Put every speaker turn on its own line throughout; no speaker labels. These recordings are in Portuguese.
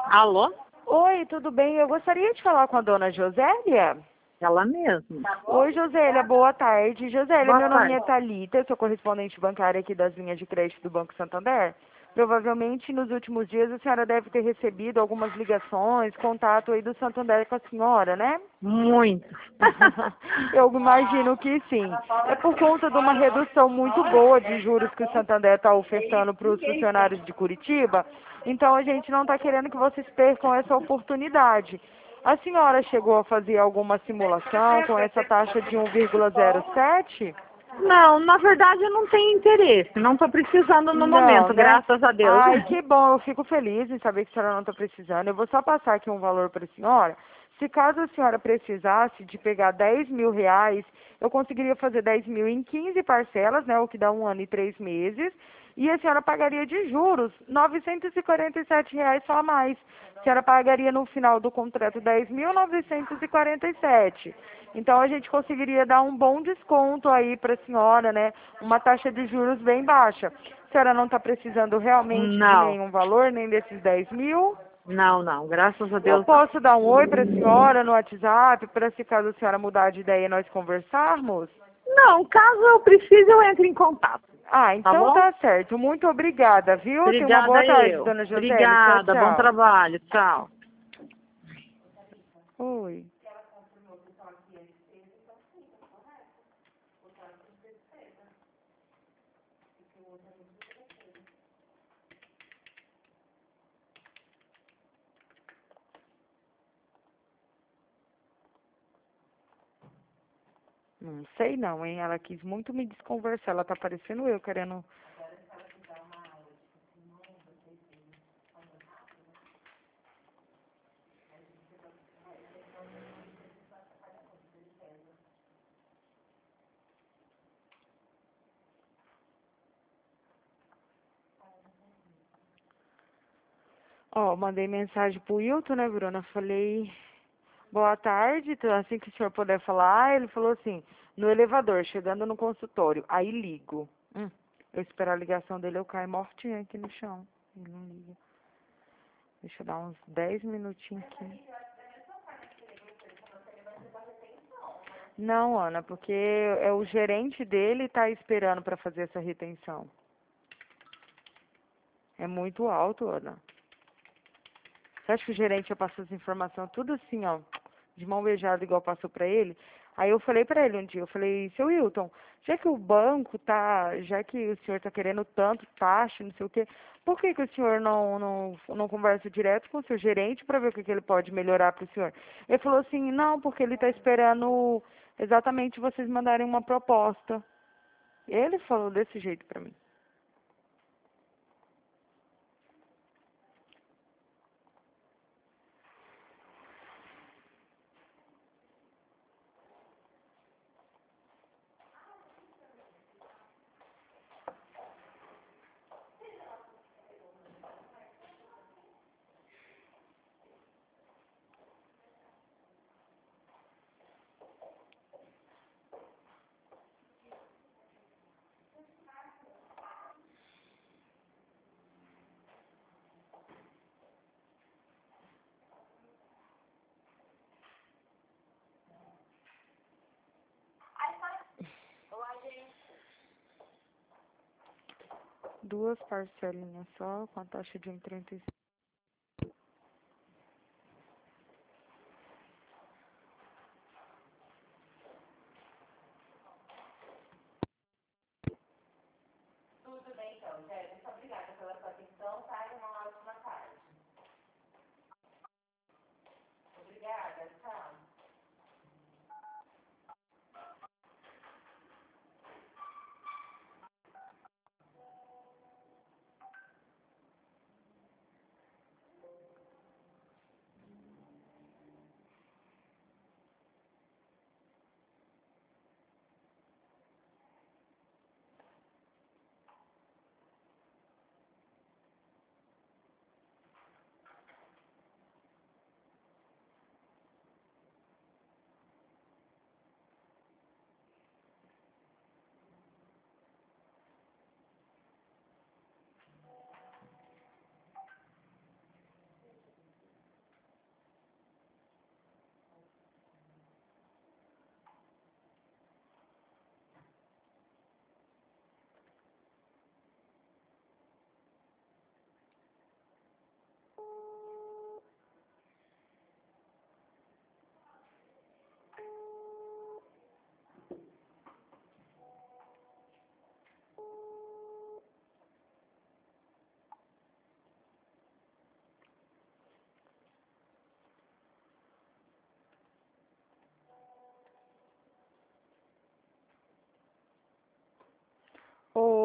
Alô?
Oi, tudo bem? Eu gostaria de falar com a dona Josélia.
Ela mesma.
Oi, Josélia, boa tarde. Josélia,
Boa
meu nome é
tarde.
Thalita, eu sou correspondente bancária aqui das linhas de crédito do Banco Santander. Provavelmente nos últimos dias a senhora deve ter recebido algumas ligações, contato aí do Santander com a senhora, né?
Muito.
Eu imagino que sim. É por conta de uma redução muito boa de juros que o Santander está ofertando para os funcionários de Curitiba. Então a gente não está querendo que vocês percam essa oportunidade. A senhora chegou a fazer alguma simulação com essa taxa de 1,07?
Não, na verdade eu não tenho interesse. Não estou precisando no
Não,
momento,
né?
graças a Deus.
Ai, que bom, eu fico feliz em saber que a senhora não está precisando. Eu vou só passar aqui um valor para a senhora. Se caso a senhora precisasse de pegar 10 mil reais, eu conseguiria fazer 10 mil em 15 parcelas, né? O que dá 1 ano e 3 meses. E a senhora pagaria de juros R$ 947 reais só a mais. A senhora pagaria no final do contrato 10.947. Então a gente conseguiria dar um bom desconto aí para a senhora, né? Uma taxa de juros bem baixa. A senhora não está precisando realmente de
Não,
nenhum valor, nem desses 10 mil?
não, graças a
Eu
Deus não.
posso dar um oi para a senhora no WhatsApp, para se caso a senhora mudar de ideia nós conversarmos?
Não, caso eu precise eu entre em contato,
Ah,
tá
então
bom?
tá certo. Muito obrigada, viu? Tenha uma boa
Obrigada
tarde,
eu.
dona Josélia. Tchau,
Obrigada, bom
tchau.
trabalho, tchau.
Oi. Não sei não, hein? Ela quis muito me desconversar. Ela tá parecendo eu, querendo... Ó, mandei mensagem pro Wilton, né, Bruna? Falei, boa tarde, assim que o senhor puder falar. Ele falou assim, no elevador, chegando no consultório. Aí ligo. Eu esperar a ligação dele, eu caio mortinha aqui no chão. Ele não liga. Deixa eu dar uns 10 minutinhos aqui. Não, Ana, porque é o gerente dele tá esperando para fazer essa retenção. É muito alto, Ana. Você acha que o gerente ia passar essa informação tudo assim, ó, de mão beijada, igual passou para ele? Aí eu falei para ele um dia, eu falei, seu Wilton, já que o banco tá, já que o senhor tá querendo tanto taxa, não sei o quê, por que que o senhor não conversa direto com o seu gerente para ver o que que ele pode melhorar para o senhor? Ele falou assim, não, porque ele tá esperando exatamente vocês mandarem uma proposta. Ele falou desse jeito para mim. Duas parcelinhas só, com a taxa de 1,35.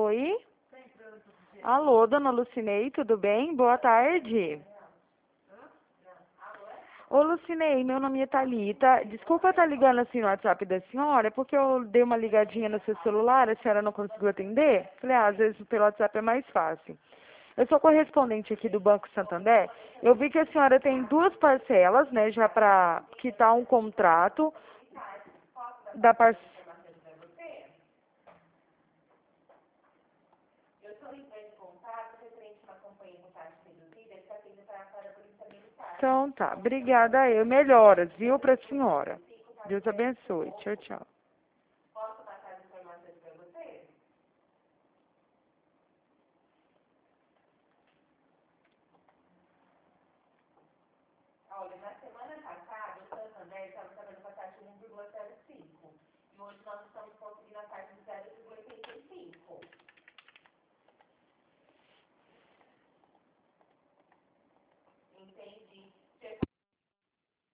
Oi? Alô, dona Lucinei, tudo bem? Boa tarde. Ô, Lucinei, meu nome é Thalita. Desculpa estar ligando assim no WhatsApp da senhora, é porque eu dei uma ligadinha no seu celular, a senhora não conseguiu atender? Falei, às vezes pelo WhatsApp é mais fácil. Eu sou correspondente aqui do Banco Santander. Eu vi que a senhora tem 2 parcelas, né, já para quitar um contrato da parcela. Então tá, obrigada eu. Melhoras, viu, para a senhora. Deus abençoe. Tchau, tchau.